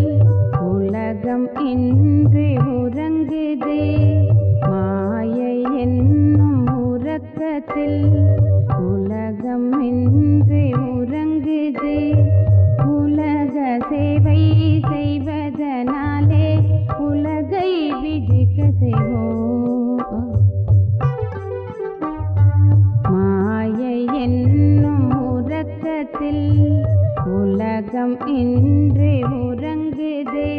உலகம் இன்றி உறங்குதே மாயை என்னும் உறக்கத்தில் உலகம் இன்றி உறங்குதே உலக சேவை செய்வதனாலே உலகை விழிக்க செய்வோம் மாயை என்னும் உறக்கத்தில் உலகம் இன்றி உறங்குதே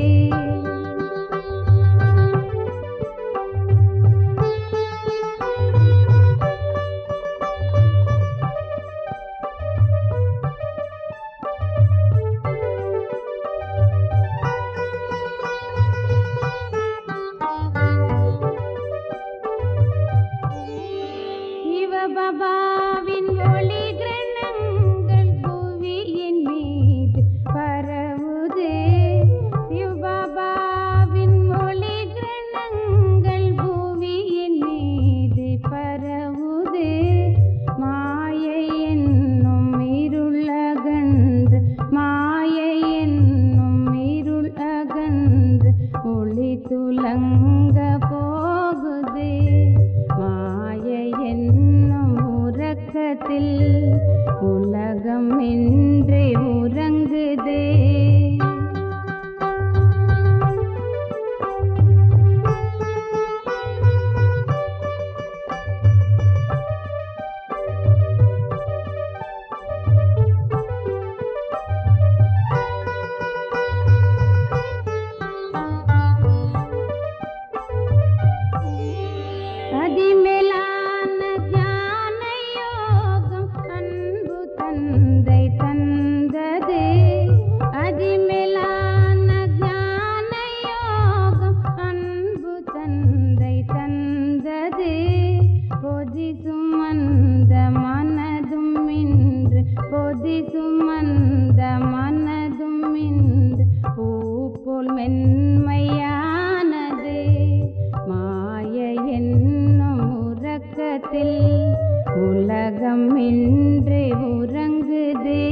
சிவபாபாவின் ஒளி கிரணங்கள் புவியின் மீது பரவுதே சிவபாபாவின் ஒளி கிரணங்கள் புவியின் மீது பரவுதே மாயை என்னும் இருள் அகன்று மாயை என்னும் இருள் அகன்று ஒளி துலங்க போகுதே மாயை என்னும் உறக்கத்தில் உலகம் இன்றி உறங்குதே அதிமேலான ஞான யோகம் அன்பு தந்தை தந்தது அதிமேலான ஞான யோகம் அன்பு தந்தை தந்தது பொதி சுமந்த மனதும் இன்று பொதி சுமந்த மனதும் இன்று பூ போல் மென்மையானது மாயை என்னும் உறக்கத்தில் உலகம் இன்றி உறங்குதே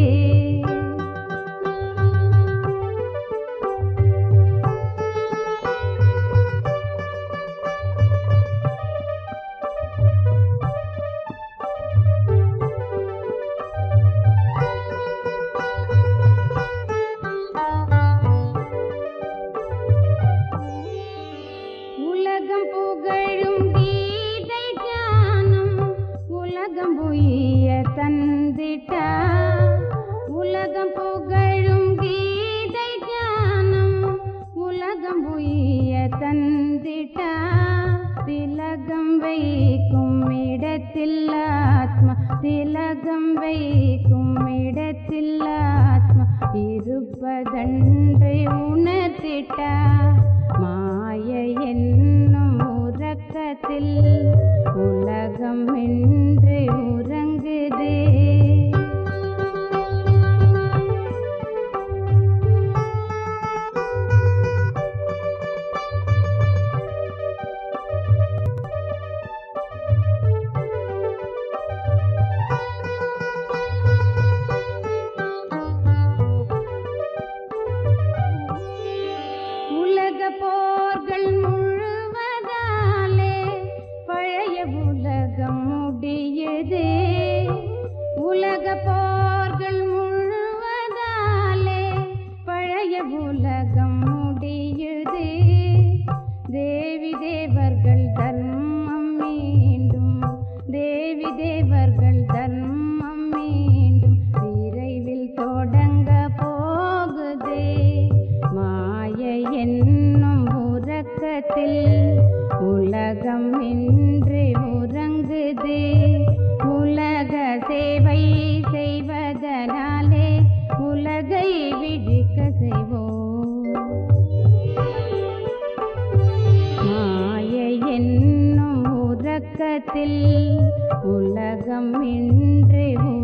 உலகம் புகழும் கீதை ஞானம் உலகம் உய்ய தந்திட்டா உலகம் புகழும் கீதை ஞானம் உலகம் உய்ய தந்திட்டா திலகம் வைக்கும் இடத்தில் ஆத்மா திலகம் வைக்கும் இடத்தில் ஆத்மா இருப்பதன்றை உணர்த்திட்டா மாயை என்னும் உறக்கத்தில் உலகம் இன்றி உறங்குதே உலக போர்கள் முழுவதாலே பழைய உலகம் முடியுதே உலக போர்கள் முழுவதாலே பழைய உலகம் முடியுதே தேவி தேவர்கள் தர்மம் மீண்டும் தேவி தேவர்கள் தர்மம் மீண்டும் விரைவில் தொடங்க போகுதே மாயை என்னும் உறக்கத்தில் உலகம் இன்றி உறங்குதே உலக சேவை செய்வதனாலே உலகை விழிக்க செய்வோம் மாயை என்னும் உறக்கத்தில் உலகம் இன்றி